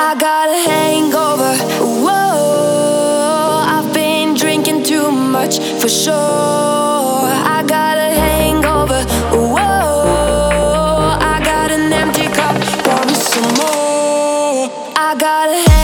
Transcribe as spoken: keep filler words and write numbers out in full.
I got a hangover. Whoa, I've been drinking too much for sure. I got a hangover. Whoa, I got an empty cup, want some more. I got a hangover.